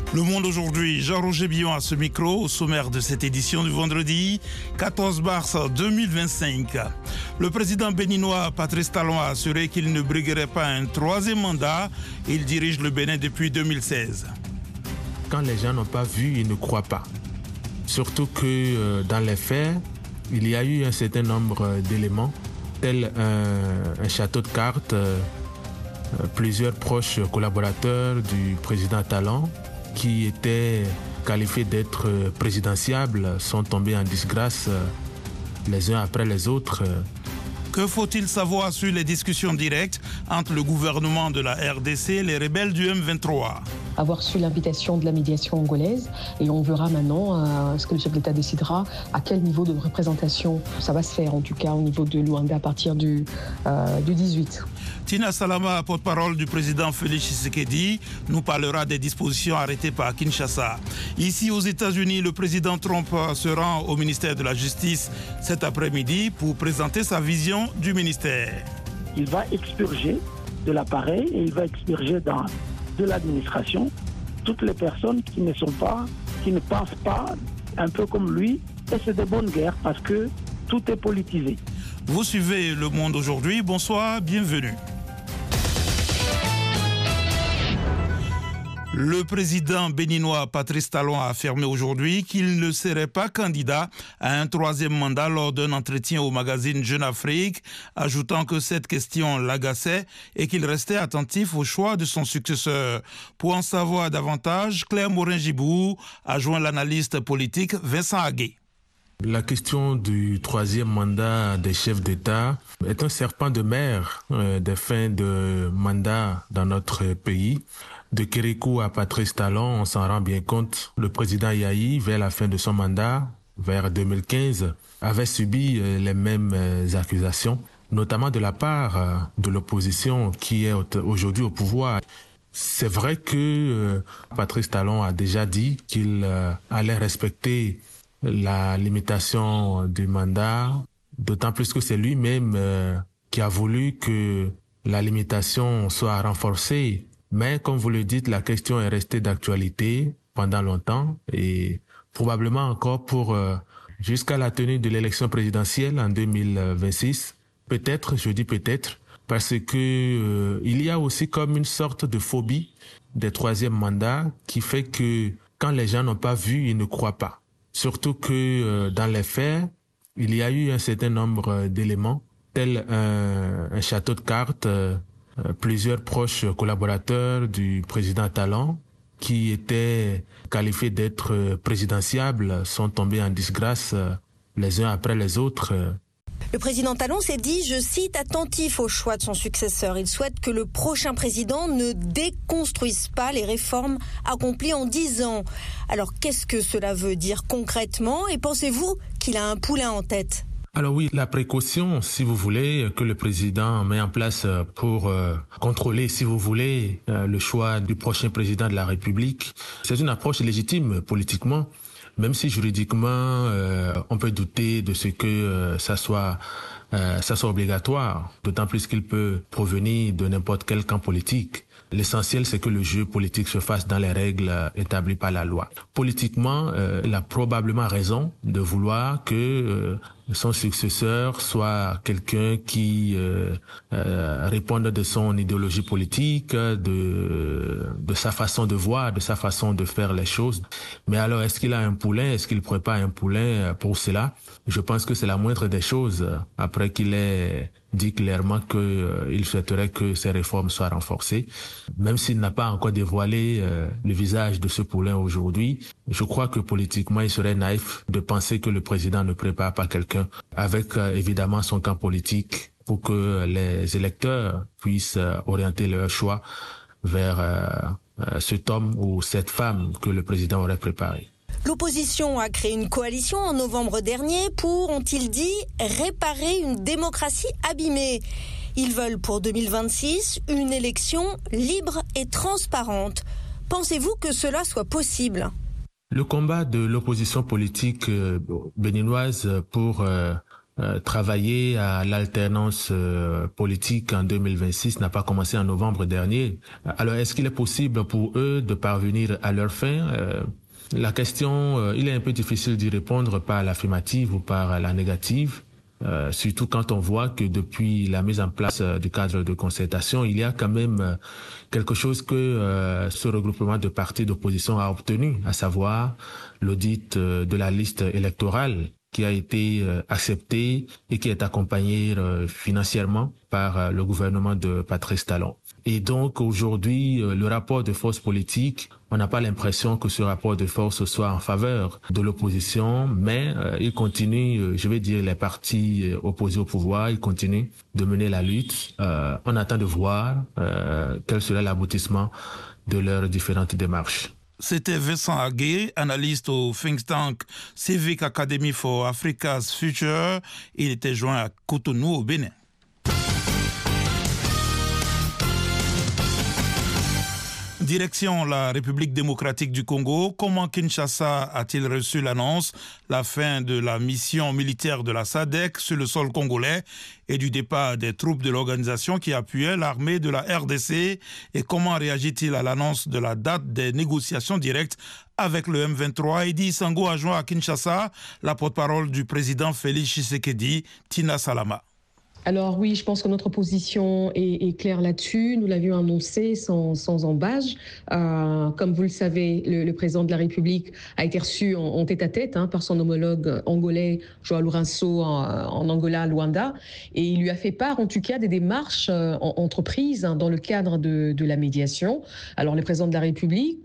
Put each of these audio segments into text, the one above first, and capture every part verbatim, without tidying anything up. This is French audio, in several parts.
Le Monde aujourd'hui, Jean-Roger Billon à ce micro, au sommaire de cette édition du vendredi quatorze mars deux mille vingt-cinq. Le président béninois Patrice Talon a assuré qu'il ne briguerait pas un troisième mandat. Il dirige le Bénin depuis deux mille seize. Quand les gens n'ont pas vu, ils ne croient pas. Surtout que euh, dans les faits, il y a eu un certain nombre d'éléments, tels un, un château de cartes, euh, plusieurs proches collaborateurs du président Talon, qui étaient qualifiés d'être présidentiables, sont tombés en disgrâce les uns après les autres. Que faut-il savoir sur les discussions directes entre le gouvernement de la R D C et les rebelles du M vingt-trois? Avoir su l'invitation de la médiation angolaise et on verra maintenant euh, ce que le chef de l'État décidera, à quel niveau de représentation ça va se faire, en tout cas au niveau de Luanda à partir du, euh, du dix-huit. Tina Salama, porte-parole du président Félix Tshisekedi, nous parlera des dispositions arrêtées par Kinshasa. Ici aux États-Unis, le président Trump se rend au ministère de la Justice cet après-midi pour présenter sa vision du ministère. Il va expurger de l'appareil et il va expurger dans de l'administration toutes les personnes qui ne sont pas, qui ne pensent pas un peu comme lui. Et c'est de bonne guerre parce que tout est politisé. Vous suivez Le Monde aujourd'hui. Bonsoir, bienvenue. Le président béninois Patrice Talon a affirmé aujourd'hui qu'il ne serait pas candidat à un troisième mandat lors d'un entretien au magazine Jeune Afrique, ajoutant que cette question l'agaçait et qu'il restait attentif au choix de son successeur. Pour en savoir davantage, Claire Morin-Gibou a joint l'analyste politique Vincent Aguet. La question du troisième mandat des chefs d'État est un serpent de mer euh, des fins de mandat dans notre pays. De Kérékou à Patrice Talon, on s'en rend bien compte. Le président Yahi, vers la fin de son mandat, vers deux mille quinze, avait subi euh, les mêmes euh, accusations, notamment de la part euh, de l'opposition qui est aujourd'hui au pouvoir. C'est vrai que euh, Patrice Talon a déjà dit qu'il euh, allait respecter la limitation du mandat, d'autant plus que c'est lui-même euh, qui a voulu que la limitation soit renforcée. Mais comme vous le dites, la question est restée d'actualité pendant longtemps et probablement encore pour euh, jusqu'à la tenue de l'élection présidentielle en deux mille vingt-six. Peut-être, je dis peut-être, parce que euh, il y a aussi comme une sorte de phobie des troisièmes mandats qui fait que quand les gens n'ont pas vu, ils ne croient pas. Surtout que euh, dans les faits, il y a eu un certain nombre d'éléments, tels un, un château de cartes, euh, plusieurs proches collaborateurs du président Talon, qui étaient qualifiés d'être présidentiables, sont tombés en disgrâce les uns après les autres. Le président Talon s'est dit, je cite, attentif au choix de son successeur. Il souhaite que le prochain président ne déconstruise pas les réformes accomplies en dix ans. Alors qu'est-ce que cela veut dire concrètement et pensez-vous qu'il a un poulain en tête ? Alors oui, la précaution, si vous voulez, que le président met en place pour euh, contrôler, si vous voulez, euh, le choix du prochain président de la République, c'est une approche légitime politiquement, même si juridiquement, euh, on peut douter de ce que euh, ça soit euh, ça soit obligatoire, d'autant plus qu'il peut provenir de n'importe quel camp politique. L'essentiel, c'est que le jeu politique se fasse dans les règles établies par la loi. Politiquement, euh, il a probablement raison de vouloir que euh, son successeur soit quelqu'un qui euh, euh, réponde de son idéologie politique, de de sa façon de voir, de sa façon de faire les choses. Mais alors, est-ce qu'il a un poulain? Est-ce qu'il prépare un poulain pour cela? Je pense que c'est la moindre des choses, après qu'il ait dit clairement qu'il euh, souhaiterait que ces réformes soient renforcées. Même s'il n'a pas encore dévoilé euh, le visage de ce poulain aujourd'hui, je crois que politiquement, il serait naïf de penser que le président ne prépare pas quelqu'un avec euh, évidemment son camp politique pour que les électeurs puissent euh, orienter leur choix vers euh, euh, cet homme ou cette femme que le président aurait préparé. L'opposition a créé une coalition en novembre dernier pour, ont-ils dit, réparer une démocratie abîmée. Ils veulent pour deux mille vingt-six une élection libre et transparente. Pensez-vous que cela soit possible ? Le combat de l'opposition politique béninoise pour euh, euh, travailler à l'alternance euh, politique en deux mille vingt-six n'a pas commencé en novembre dernier. Alors, est-ce qu'il est possible pour eux de parvenir à leur fin? euh, La question, euh, il est un peu difficile d'y répondre par l'affirmative ou par la négative. Euh, surtout quand on voit que depuis la mise en place euh, du cadre de concertation, il y a quand même euh, quelque chose que euh, ce regroupement de partis d'opposition a obtenu, à savoir l'audit euh, de la liste électorale qui a été euh, acceptée et qui est accompagnée euh, financièrement par euh, le gouvernement de Patrice Talon. Et donc aujourd'hui, euh, le rapport de force politique, on n'a pas l'impression que ce rapport de force soit en faveur de l'opposition, mais euh, il continue, euh, je vais dire, les partis euh, opposés au pouvoir, ils continuent de mener la lutte. Euh, on attend de voir euh, quel sera l'aboutissement de leurs différentes démarches. C'était Vincent Agué, analyste au think tank Civic Academy for Africa's Future. Il était joint à Cotonou au Bénin. Direction la République démocratique du Congo, comment Kinshasa a-t-il reçu l'annonce, la fin de la mission militaire de la S A D C sur le sol congolais et du départ des troupes de l'organisation qui appuyait l'armée de la R D C, et comment réagit-il à l'annonce de la date des négociations directes avec le M vingt-trois? Eddy Sango a joint à Kinshasa la porte-parole du président Félix Tshisekedi, Tina Salama. Alors oui, je pense que notre position est, est claire là-dessus. Nous l'avions annoncé sans, sans embâche. Euh, comme vous le savez, le, le président de la République a été reçu en, en tête-à-tête hein, par son homologue angolais, João Lourenço, en, en Angola, à Luanda. Et il lui a fait part, en tout cas, des démarches euh, en, entreprises hein, dans le cadre de, de la médiation. Alors le président de la République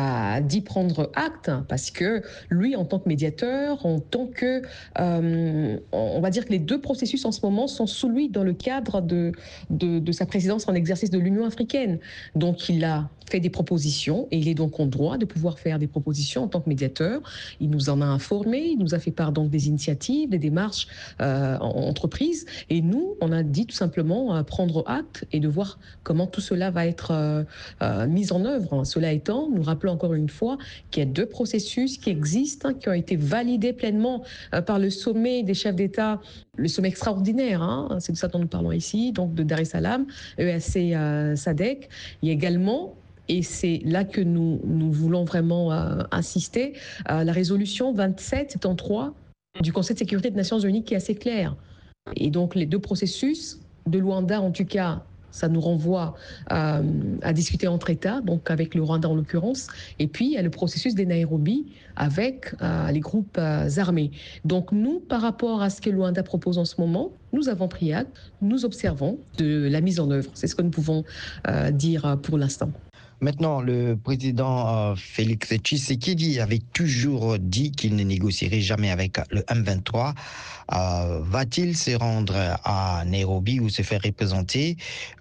a dit prendre acte hein, parce que lui, en tant que médiateur, en tant que... Euh, on va dire que les deux processus en ce moment sont sous lui dans le cadre de, de, de sa présidence en exercice de l'Union africaine. Donc, il a fait des propositions et il est donc en droit de pouvoir faire des propositions en tant que médiateur. Il nous en a informé, il nous a fait part donc des initiatives, des démarches euh, en entreprise. Et nous, on a dit tout simplement euh, prendre acte et de voir comment tout cela va être euh, euh, mis en œuvre. Cela étant, nous rappelons encore une fois qu'il y a deux processus qui existent, hein, qui ont été validés pleinement euh, par le sommet des chefs d'État, le sommet extraordinaire, hein, c'est de ça dont nous parlons ici, donc de Dar es Salaam, E A C euh, S A D C. Il y a également, et c'est là que nous, nous voulons vraiment euh, insister, euh, la résolution vingt-sept soixante-treize du Conseil de sécurité des Nations Unies qui est assez claire. Et donc les deux processus, de Luanda en tout cas, ça nous renvoie euh, à discuter entre États, donc avec le Rwanda en l'occurrence, et puis il y a le processus des Nairobi avec euh, les groupes euh, armés. Donc nous, par rapport à ce que Luanda propose en ce moment, nous avons pris acte, nous observons de la mise en œuvre. C'est ce que nous pouvons euh, dire pour l'instant. Maintenant, le président euh, Félix Tshisekedi avait toujours dit qu'il ne négocierait jamais avec le M vingt-trois. Euh, va-t-il se rendre à Nairobi ou se faire représenter?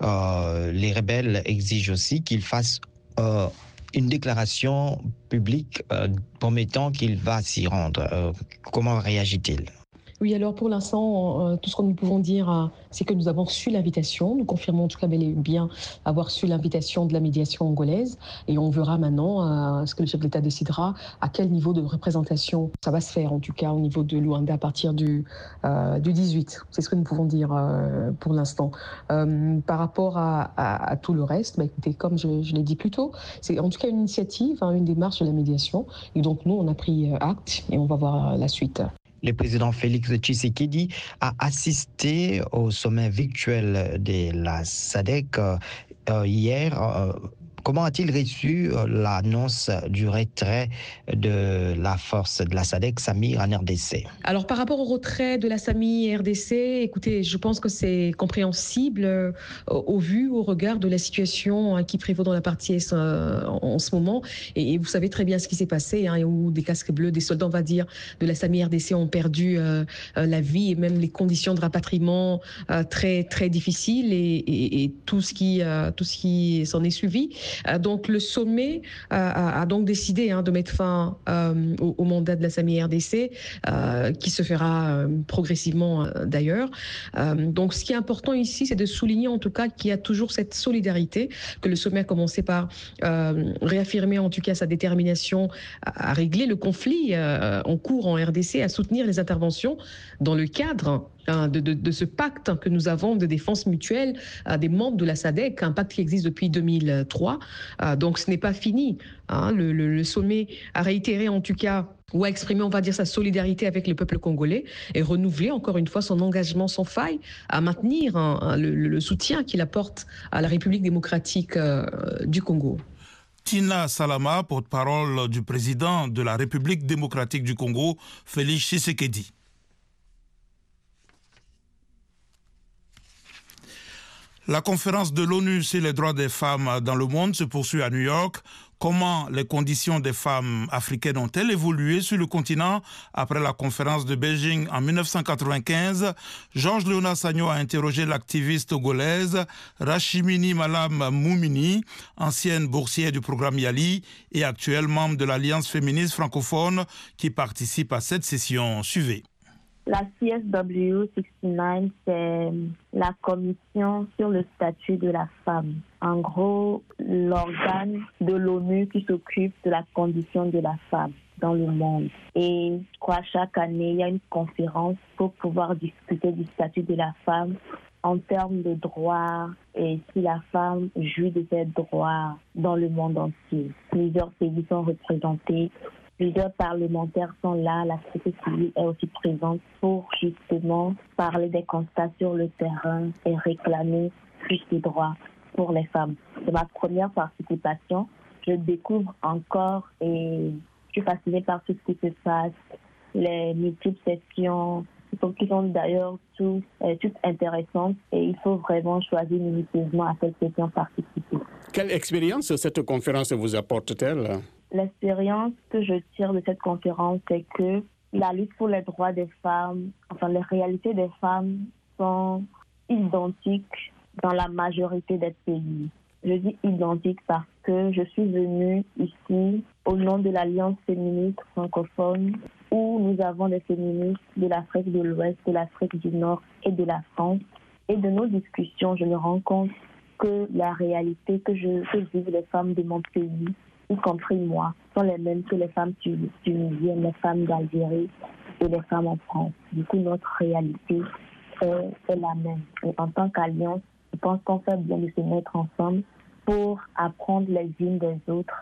euh, Les rebelles exigent aussi qu'il fasse euh, une déclaration publique euh, promettant qu'il va s'y rendre. Euh, comment réagit-il? Oui, alors pour l'instant, euh, tout ce que nous pouvons dire, euh, c'est que nous avons reçu l'invitation. Nous confirmons en tout cas bel et bien avoir reçu l'invitation de la médiation angolaise. Et on verra maintenant euh, ce que le chef de l'État décidera, à quel niveau de représentation ça va se faire, en tout cas au niveau de Luanda à partir du, euh, du dix-huit. C'est ce que nous pouvons dire euh, pour l'instant. Euh, par rapport à, à, à tout le reste, bah, écoutez, comme je, je l'ai dit plus tôt, c'est en tout cas une initiative, hein, une démarche de la médiation. Et donc nous, on a pris acte et on va voir la suite. Le président Félix Tshisekedi a assisté au sommet virtuel de la S A D C euh, hier. Euh, Comment a-t-il reçu l'annonce du retrait de la force de la S A D C, Samir, en R D C? Alors, par rapport au retrait de la Samir R D C, écoutez, je pense que c'est compréhensible euh, au vu, au regard de la situation hein, qui prévaut dans la partie Est euh, en, en ce moment. Et, et vous savez très bien ce qui s'est passé, hein, où des casques bleus, des soldats, on va dire, de la Samir R D C ont perdu euh, euh, la vie et même les conditions de rapatriement euh, très, très difficiles et, et, et tout ce qui, euh, tout ce qui s'en est suivi. Donc le sommet a, a donc décidé hein, de mettre fin euh, au, au mandat de la Samir R D C, euh, qui se fera euh, progressivement euh, d'ailleurs. Euh, donc ce qui est important ici, c'est de souligner en tout cas qu'il y a toujours cette solidarité, que le sommet a commencé par euh, réaffirmer en tout cas sa détermination à, à régler le conflit euh, en cours en R D C, à soutenir les interventions dans le cadre hein, de, de, de ce pacte que nous avons de défense mutuelle euh, des membres de la SADC, un pacte qui existe depuis deux mille trois. Euh, donc ce n'est pas fini. Hein. Le, le, le sommet a réitéré en tout cas, ou a exprimé, on va dire, sa solidarité avec le peuple congolais et renouvelé encore une fois son engagement sans faille à maintenir hein, le, le soutien qu'il apporte à la République démocratique euh, du Congo. Tina Salama, porte-parole du président de la République démocratique du Congo, Félix Tshisekedi. La conférence de l'ONU sur les droits des femmes dans le monde se poursuit à New York. Comment les conditions des femmes africaines ont-elles évolué sur le continent après la conférence de Beijing en mille neuf cent quatre-vingt-quinze? Georges Léonard Sagno a interrogé l'activiste togolaise Rachimini Malam Moumini, ancienne boursière du programme Yali et actuelle membre de l'Alliance féministe francophone qui participe à cette session. Suivez. La C S W soixante-neuf, c'est la commission sur le statut de la femme. En gros, l'organe de l'ONU qui s'occupe de la condition de la femme dans le monde. Et je crois chaque année, il y a une conférence pour pouvoir discuter du statut de la femme en termes de droits et si la femme jouit de ses droits dans le monde entier. Plusieurs pays sont représentés. Plusieurs parlementaires sont là, la société civile est aussi présente pour justement parler des constats sur le terrain et réclamer plus de droits pour les femmes. C'est ma première participation. Je découvre encore et je suis fascinée par tout ce qui se passe, les multiples sessions qui sont d'ailleurs toutes, euh, toutes intéressantes et il faut vraiment choisir minutieusement à cette session participer. Quelle expérience cette conférence vous apporte-t-elle ? L'expérience que je tire de cette conférence, c'est que la lutte pour les droits des femmes, enfin les réalités des femmes sont identiques dans la majorité des pays. Je dis identiques parce que je suis venue ici au nom de l'Alliance féministe francophone où nous avons des féministes de l'Afrique de l'Ouest, de l'Afrique du Nord et de la France. Et de nos discussions, je me rends compte que la réalité que, je, que vivent les femmes de mon pays, y compris moi, sont les mêmes que les femmes tunisiennes, les femmes d'Algérie et les femmes en France. Du coup, notre réalité est, est la même. Et en tant qu'alliance, je pense qu'on fait bien de se mettre ensemble pour apprendre les unes des autres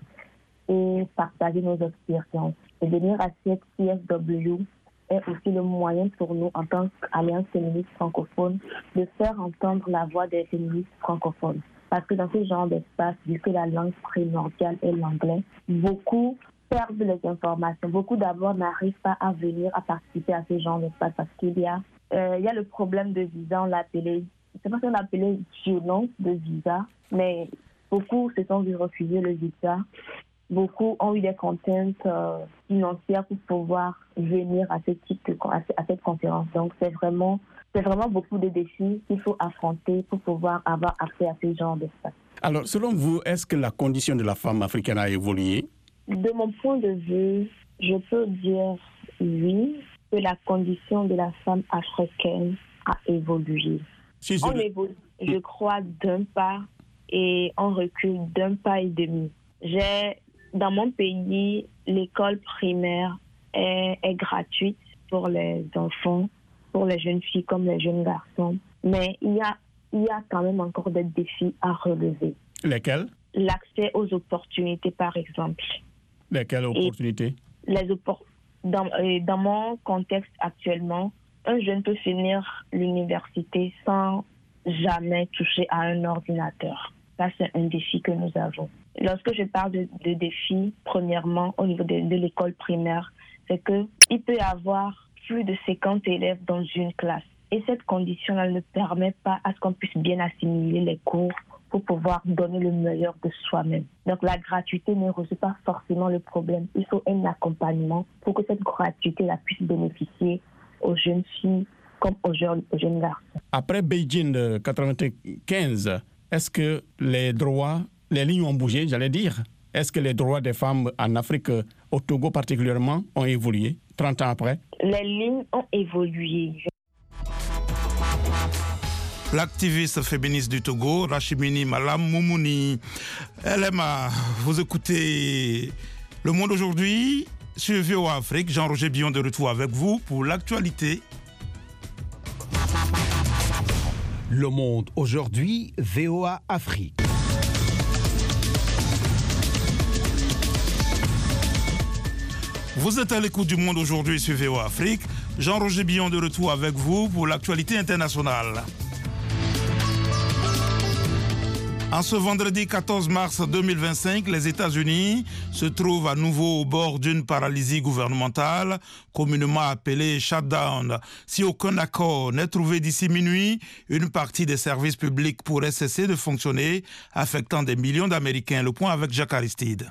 et partager nos expériences. Et venir à cette C S W est aussi le moyen pour nous, en tant qu'alliance féministe francophone, de faire entendre la voix des féministes francophones. Parce que dans ce genre d'espace, vu que la langue primordiale est l'anglais, beaucoup perdent les informations. Beaucoup d'abord n'arrivent pas à venir à participer à ce genre d'espace parce qu'il y a, euh, il y a le problème de visa, on l'appelait, c'est pas qu'on l'appelait violence de visa, mais beaucoup se sont vus refuser le visa. Beaucoup ont eu des contraintes euh, financières pour pouvoir venir à ce type de, à, à cette conférence. Donc c'est vraiment C'est vraiment beaucoup de défis qu'il faut affronter pour pouvoir avoir accès à ce genre d'espace. Alors, selon vous, est-ce que la condition de la femme africaine a évolué? De mon point de vue, je peux dire oui, que la condition de la femme africaine a évolué. Si on évolue, je crois, d'un pas et on recule d'un pas et demi. J'ai, dans mon pays, l'école primaire est, est gratuite pour les enfants, pour les jeunes filles comme les jeunes garçons. Mais il y a, il y a quand même encore des défis à relever. Lesquels? L'accès aux opportunités, par exemple. Lesquelles opportunités? Et les oppor- dans, dans mon contexte actuellement, un jeune peut finir l'université sans jamais toucher à un ordinateur. Ça, c'est un défi que nous avons. Lorsque je parle de, de défis, premièrement, au niveau de, de l'école primaire, c'est qu'il peut y avoir plus de cinquante élèves dans une classe. Et cette condition-là ne permet pas à ce qu'on puisse bien assimiler les cours pour pouvoir donner le meilleur de soi-même. Donc la gratuité ne résout pas forcément le problème. Il faut un accompagnement pour que cette gratuité-là puisse bénéficier aux jeunes filles comme aux jeunes, aux jeunes garçons. Après Beijing de quatre-vingt-quinze, est-ce que les droits, les lignes ont bougé, j'allais dire? Est-ce que les droits des femmes en Afrique, au Togo particulièrement, ont évolué trente ans après? Les lignes ont évolué. L'activiste féministe du Togo, Rachimini Malam Moumouni. L M A, vous écoutez Le Monde aujourd'hui sur V O A Afrique. Jean-Roger Billon de retour avec vous pour l'actualité. Le Monde aujourd'hui, V O A Afrique. Vous êtes à l'écoute du Monde aujourd'hui sur V O A Afrique. Jean-Roger Billon de retour avec vous pour l'actualité internationale. En ce vendredi quatorze mars deux mille vingt-cinq, les États-Unis se trouvent à nouveau au bord d'une paralysie gouvernementale, communément appelée shutdown. Si aucun accord n'est trouvé d'ici minuit, une partie des services publics pourrait cesser de fonctionner, affectant des millions d'Américains. Le point avec Jacques Aristide.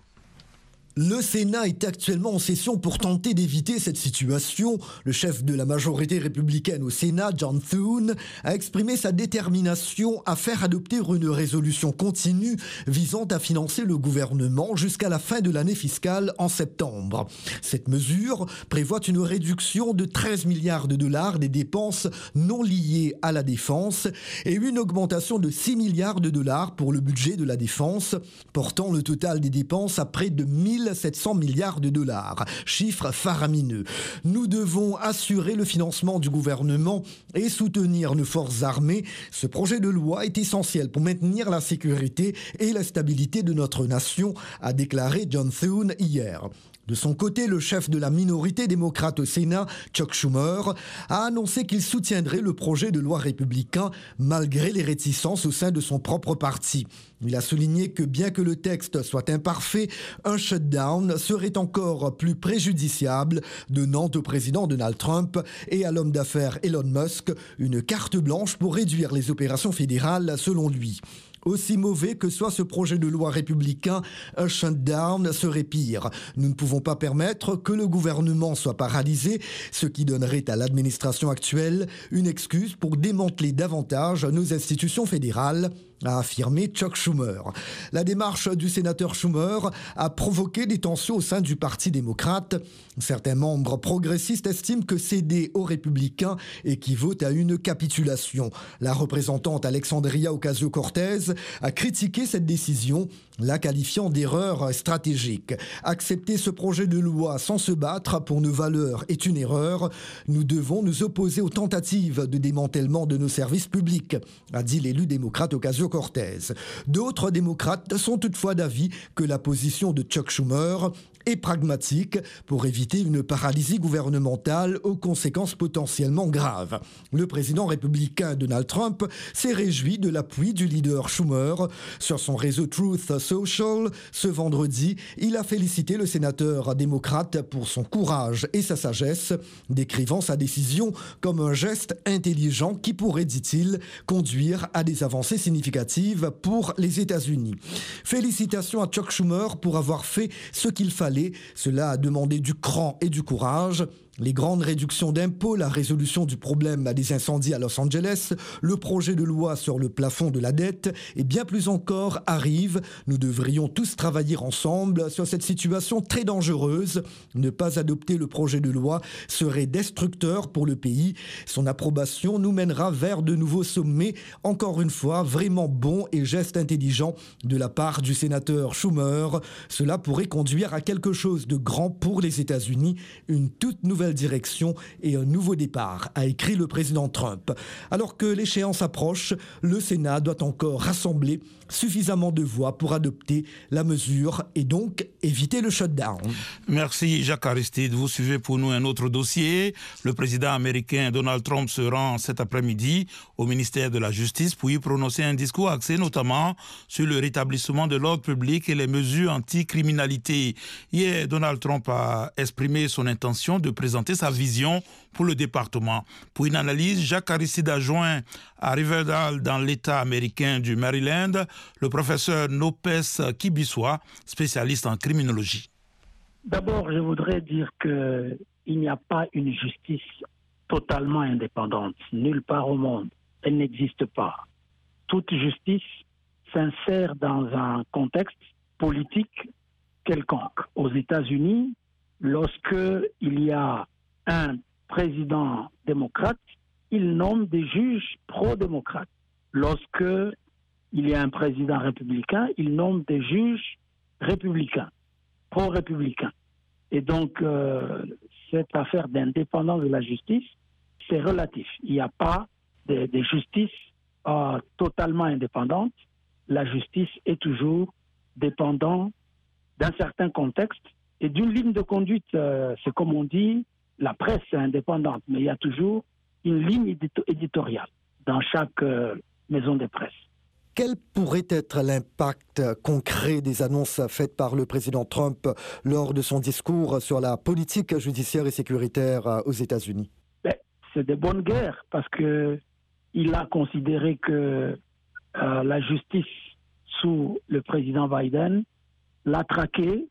Le Sénat est actuellement en session pour tenter d'éviter cette situation. Le chef de la majorité républicaine au Sénat, John Thune, a exprimé sa détermination à faire adopter une résolution continue visant à financer le gouvernement jusqu'à la fin de l'année fiscale en septembre. Cette mesure prévoit une réduction de treize milliards de dollars des dépenses non liées à la défense et une augmentation de six milliards de dollars pour le budget de la défense, portant le total des dépenses à près de mille sept cents milliards de dollars, chiffre faramineux. Nous devons assurer le financement du gouvernement et soutenir nos forces armées. Ce projet de loi est essentiel pour maintenir la sécurité et la stabilité de notre nation, a déclaré John Thune hier. De son côté, le chef de la minorité démocrate au Sénat, Chuck Schumer, a annoncé qu'il soutiendrait le projet de loi républicain malgré les réticences au sein de son propre parti. Il a souligné que bien que le texte soit imparfait, un shutdown serait encore plus préjudiciable, donnant au président Donald Trump et à l'homme d'affaires Elon Musk une carte blanche pour réduire les opérations fédérales selon lui. Aussi mauvais que soit ce projet de loi républicain, un shutdown serait pire. Nous ne pouvons pas permettre que le gouvernement soit paralysé, ce qui donnerait à l'administration actuelle une excuse pour démanteler davantage nos institutions fédérales, a affirmé Chuck Schumer. La démarche du sénateur Schumer a provoqué des tensions au sein du Parti démocrate. Certains membres progressistes estiment que céder aux républicains équivaut à une capitulation. La représentante Alexandria Ocasio-Cortez a critiqué cette décision, la qualifiant d'erreur stratégique. Accepter ce projet de loi sans se battre pour nos valeurs est une erreur. Nous devons nous opposer aux tentatives de démantèlement de nos services publics, a dit l'élu démocrate Ocasio-Cortez. D'autres démocrates sont toutefois d'avis que la position de Chuck Schumer est pragmatique pour éviter une paralysie gouvernementale aux conséquences potentiellement graves. Le président républicain Donald Trump s'est réjoui de l'appui du leader Schumer. Sur son réseau Truth Social, ce vendredi, il a félicité le sénateur démocrate pour son courage et sa sagesse, décrivant sa décision comme un geste intelligent qui pourrait, dit-il, conduire à des avancées significatives pour les États-Unis. Félicitations à Chuck Schumer pour avoir fait ce qu'il fallait. Cela a demandé du cran et du courage. Les grandes réductions d'impôts, la résolution du problème des incendies à Los Angeles, le projet de loi sur le plafond de la dette et bien plus encore arrivent. Nous devrions tous travailler ensemble sur cette situation très dangereuse. Ne pas adopter le projet de loi serait destructeur pour le pays. Son approbation nous mènera vers de nouveaux sommets. Encore une fois, vraiment bon et geste intelligent de la part du sénateur Schumer. Cela pourrait conduire à quelque chose de grand pour les États-Unis, une toute nouvelle direction et un nouveau départ, a écrit le président Trump. Alors que l'échéance approche, le Sénat doit encore rassembler suffisamment de voix pour adopter la mesure et donc éviter le shutdown. Merci Jacques Aristide. Vous suivez pour nous un autre dossier. Le président américain Donald Trump se rend cet après-midi au ministère de la Justice pour y prononcer un discours axé notamment sur le rétablissement de l'ordre public et les mesures anti-criminalité. Hier, Donald Trump a exprimé son intention de présenter sa vision pour le département. Pour une analyse, Jacques Aristide a joint à Riverdale, dans l'État américain du Maryland, le professeur Nopes Kibiswa, spécialiste en criminologie. D'abord, je voudrais dire qu'il n'y a pas une justice totalement indépendante, nulle part au monde. Elle n'existe pas. Toute justice s'insère dans un contexte politique quelconque. Aux États-Unis, lorsque il y a un président démocrate, il nomme des juges pro-démocrates. Lorsque il y a un président républicain, il nomme des juges républicains, pro-républicains. Et donc, euh, cette affaire d'indépendance de la justice, c'est relatif. Il n'y a pas des, des justices euh, totalement indépendantes. La justice est toujours dépendante d'un certain contexte et d'une ligne de conduite. Euh, c'est comme on dit, la presse est indépendante, mais il y a toujours une ligne édito- éditoriale dans chaque euh, maison de presse. Quel pourrait être l'impact concret des annonces faites par le président Trump lors de son discours sur la politique judiciaire et sécuritaire aux États-Unis? Ben, c'est de bonnes guerres parce qu'il a considéré que euh, la justice sous le président Biden l'a traqué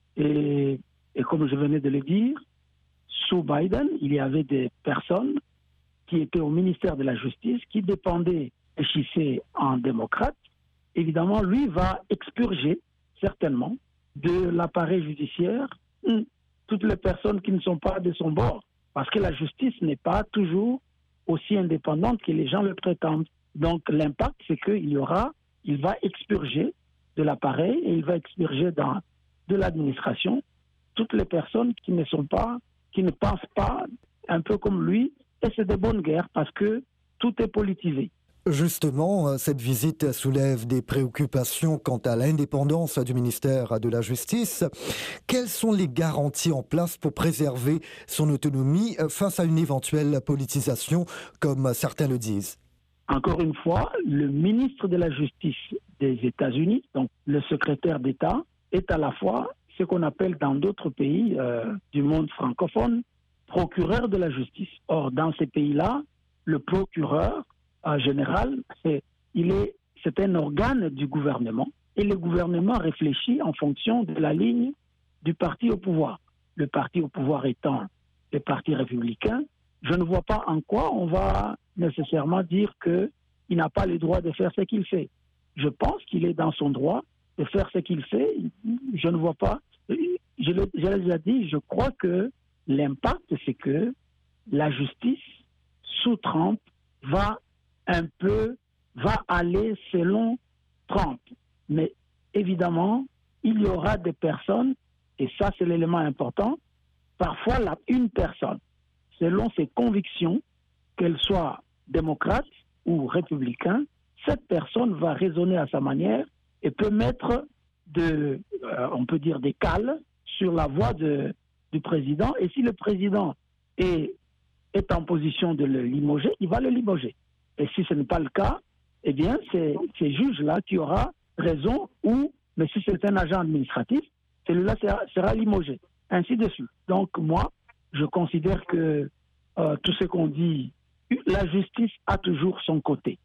et, et comme je venais de le dire, sous Biden, il y avait des personnes qui étaient au ministère de la Justice qui dépendaient Chissé en démocrate. Évidemment, lui va expurger certainement de l'appareil judiciaire toutes les personnes qui ne sont pas de son bord, parce que la justice n'est pas toujours aussi indépendante que les gens le prétendent. Donc l'impact, c'est qu'il y aura, il va expurger de l'appareil et il va expurger dans, de l'administration toutes les personnes qui ne sont pas, qui ne pensent pas un peu comme lui, et c'est de bonnes guerres parce que tout est politisé. Justement, cette visite soulève des préoccupations quant à l'indépendance du ministère de la Justice. Quelles sont les garanties en place pour préserver son autonomie face à une éventuelle politisation, comme certains le disent? Encore une fois, le ministre de la Justice des États-Unis, donc le secrétaire d'État, est à la fois ce qu'on appelle dans d'autres pays euh, du monde francophone, procureur de la justice. Or, dans ces pays-là, le procureur en général, c'est, il est, c'est un organe du gouvernement et le gouvernement réfléchit en fonction de la ligne du parti au pouvoir. Le parti au pouvoir étant le parti républicain, je ne vois pas en quoi on va nécessairement dire qu'il n'a pas le droit de faire ce qu'il fait. Je pense qu'il est dans son droit de faire ce qu'il fait. Je ne vois pas, je l'ai, je l'ai déjà dit, je crois que l'impact, c'est que la justice sous Trump va un peu, va aller selon Trump. Mais évidemment, il y aura des personnes, et ça c'est l'élément important, parfois la, une personne, selon ses convictions, qu'elle soit démocrate ou républicain, cette personne va raisonner à sa manière et peut mettre, de, euh, on peut dire, des cales sur la voie de, du président. Et si le président est, est en position de le limoger, il va le limoger. Et si ce n'est pas le cas, eh bien, c'est ce juge-là qui aura raison, ou, mais si c'est un agent administratif, celui-là sera, sera limogé, ainsi de suite. Donc, moi, je considère que euh, tout ce qu'on dit, la justice a toujours son côté.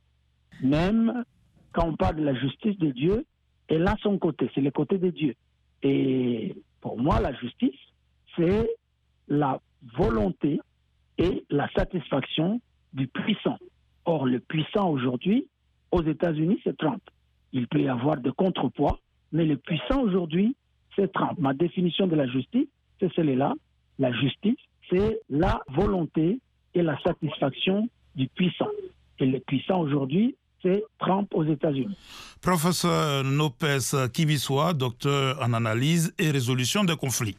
Même quand on parle de la justice de Dieu, elle a son côté, c'est le côté de Dieu. Et pour moi, la justice, c'est la volonté et la satisfaction du puissant. Or, le puissant aujourd'hui, aux États-Unis, c'est Trump. Il peut y avoir de contrepoids, mais le puissant aujourd'hui, c'est Trump. Ma définition de la justice, c'est celle-là. La justice, c'est la volonté et la satisfaction du puissant. Et le puissant aujourd'hui, c'est Trump aux États-Unis. Professeur Nopes Kibiswa, docteur en analyse et résolution de conflits.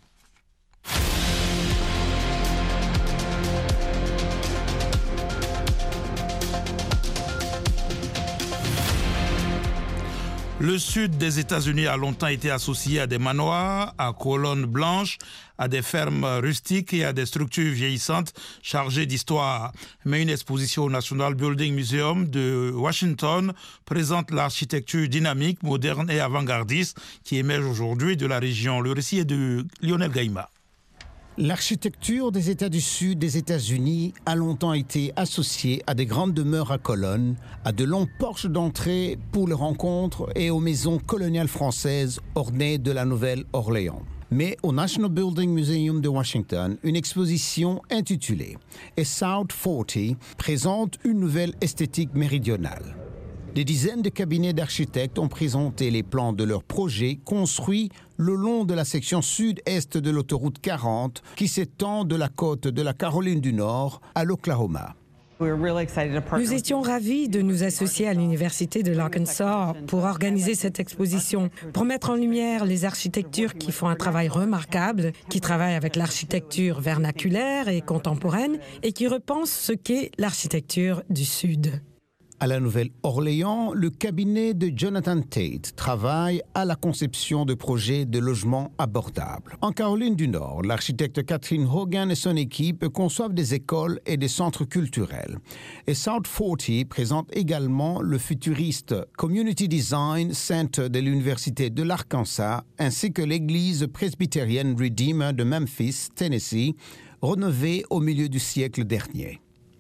Le sud des États-Unis a longtemps été associé à des manoirs, à colonnes blanches, à des fermes rustiques et à des structures vieillissantes chargées d'histoire. Mais une exposition au National Building Museum de Washington présente l'architecture dynamique, moderne et avant-gardiste qui émerge aujourd'hui de la région. Le récit est de Lionel Gaïma. L'architecture des États du Sud des États-Unis a longtemps été associée à des grandes demeures à colonnes, à de longs porches d'entrée pour les rencontres et aux maisons coloniales françaises ornées de la Nouvelle-Orléans. Mais au National Building Museum de Washington, une exposition intitulée « A South quarante » présente une nouvelle esthétique méridionale. Des dizaines de cabinets d'architectes ont présenté les plans de leurs projets construits le long de la section sud-est de l'autoroute quarante qui s'étend de la côte de la Caroline du Nord à l'Oklahoma. Nous étions ravis de nous associer à l'Université de l'Arkansas pour organiser cette exposition, pour mettre en lumière les architectures qui font un travail remarquable, qui travaillent avec l'architecture vernaculaire et contemporaine et qui repensent ce qu'est l'architecture du Sud. À la Nouvelle-Orléans, le cabinet de Jonathan Tate travaille à la conception de projets de logements abordables. En Caroline du Nord, l'architecte Catherine Hogan et son équipe conçoivent des écoles et des centres culturels. Et South quarante présente également le futuriste Community Design Center de l'Université de l'Arkansas ainsi que l'église presbytérienne Redeemer de Memphis, Tennessee, rénovée au milieu du siècle dernier.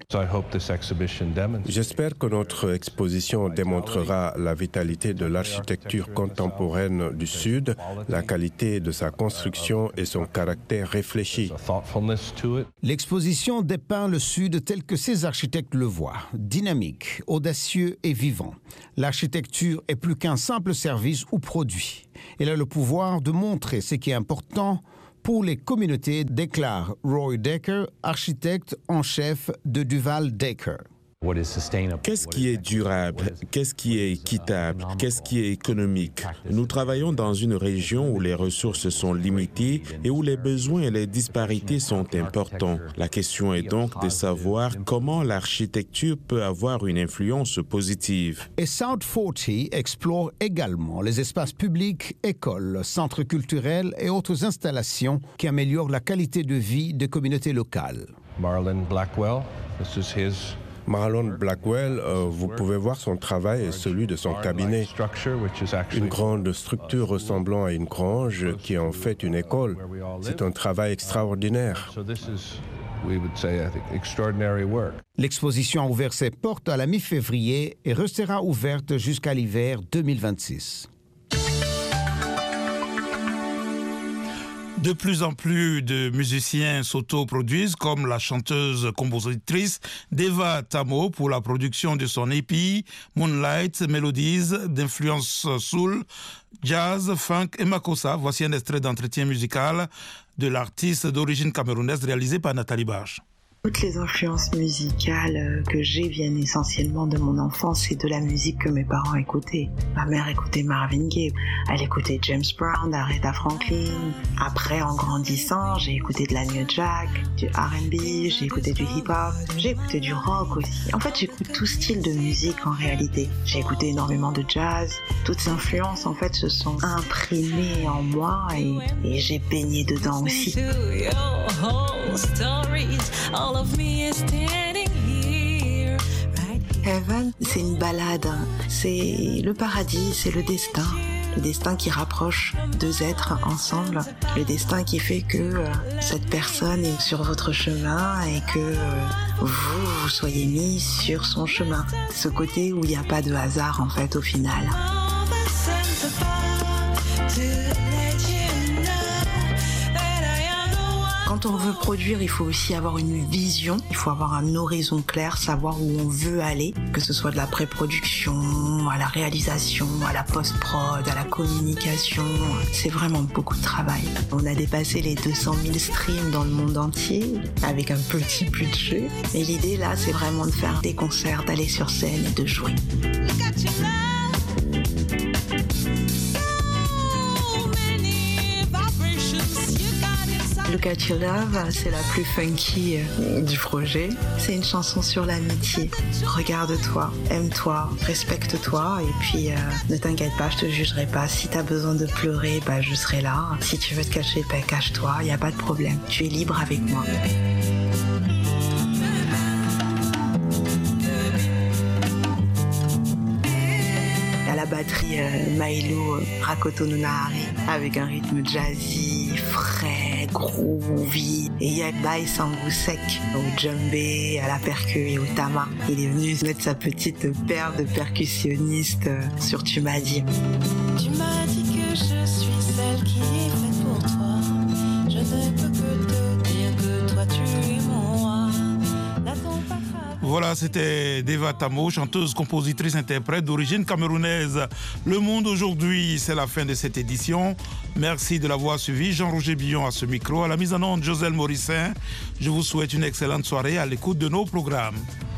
J'espère que notre exposition démontrera la vitalité de l'architecture contemporaine du Sud, la qualité de sa construction et son caractère réfléchi. L'exposition dépeint le Sud tel que ses architectes le voient, dynamique, audacieux et vivant. L'architecture est plus qu'un simple service ou produit. Elle a le pouvoir de montrer ce qui est important pour les communautés, déclare Roy Decker, architecte en chef de Duval Decker. Qu'est-ce qui est durable? Qu'est-ce qui est équitable? Qu'est-ce qui est économique? Nous travaillons dans une région où les ressources sont limitées et où les besoins et les disparités sont importants. La question est donc de savoir comment l'architecture peut avoir une influence positive. Et South quarante explore également les espaces publics, écoles, centres culturels et autres installations qui améliorent la qualité de vie des communautés locales. Marlon Blackwell, this is his Marlon Blackwell, euh, vous pouvez voir son travail et celui de son cabinet. Une grande structure ressemblant à une grange qui est en fait une école. C'est un travail extraordinaire. L'exposition a ouvert ses portes à la mi-février et restera ouverte jusqu'à l'hiver deux mille vingt-six. De plus en plus de musiciens s'autoproduisent, comme la chanteuse-compositrice Deva Tamo pour la production de son E P Moonlight Melodies d'influence soul, jazz, funk et makossa. Voici un extrait d'entretien musical de l'artiste d'origine camerounaise réalisé par Nathalie Barge. Toutes les influences musicales que j'ai viennent essentiellement de mon enfance et de la musique que mes parents écoutaient. Ma mère écoutait Marvin Gaye, elle écoutait James Brown, Aretha Franklin. Après, en grandissant, j'ai écouté de la New Jack, du R and B, j'ai écouté du hip-hop, j'ai écouté du rock aussi. En fait, j'écoute tout style de musique en réalité. J'ai écouté énormément de jazz. Toutes ces influences, en fait, se sont imprimées en moi et, et j'ai baigné dedans aussi. Heaven, c'est une balade, c'est le paradis, c'est le destin. Le destin qui rapproche deux êtres ensemble, le destin qui fait que euh, cette personne est sur votre chemin et que euh, vous, vous soyez mis sur son chemin. Ce côté où il n'y a pas de hasard en fait au final. Quand on veut produire, il faut aussi avoir une vision, il faut avoir un horizon clair, savoir où on veut aller, que ce soit de la pré-production, à la réalisation, à la post-prod, à la communication. C'est vraiment beaucoup de travail. On a dépassé les deux cent mille streams dans le monde entier, avec un petit budget. Et l'idée là, c'est vraiment de faire des concerts, d'aller sur scène et de jouer. Look at Your Love, c'est la plus funky du projet. C'est une chanson sur l'amitié. Regarde-toi, aime-toi, respecte-toi et puis euh, ne t'inquiète pas, je te jugerai pas. Si t'as besoin de pleurer, bah, je serai là. Si tu veux te cacher, bah, cache-toi, il n'y a pas de problème. Tu es libre avec moi. À la batterie, euh, Maïlo Rakoto Nunahari avec un rythme jazzy, frais, groovy. Et il y a Bai Sangusek au djembé, à la percu et au tama. Il est venu mettre sa petite paire de percussionnistes sur Tu m'as dit. Tu m'as dit que je suis celle qui est faite pour toi. Je ne peux que te dire que toi tu es mon roi. N'attends pas. Voilà, c'était Deva Tamo, chanteuse, compositrice, interprète d'origine camerounaise. Le Monde aujourd'hui, c'est la fin de cette édition. Merci de l'avoir suivi. Jean-Roger Billon à ce micro. À la mise en onde, Joselle Morissin. Je vous souhaite une excellente soirée à l'écoute de nos programmes.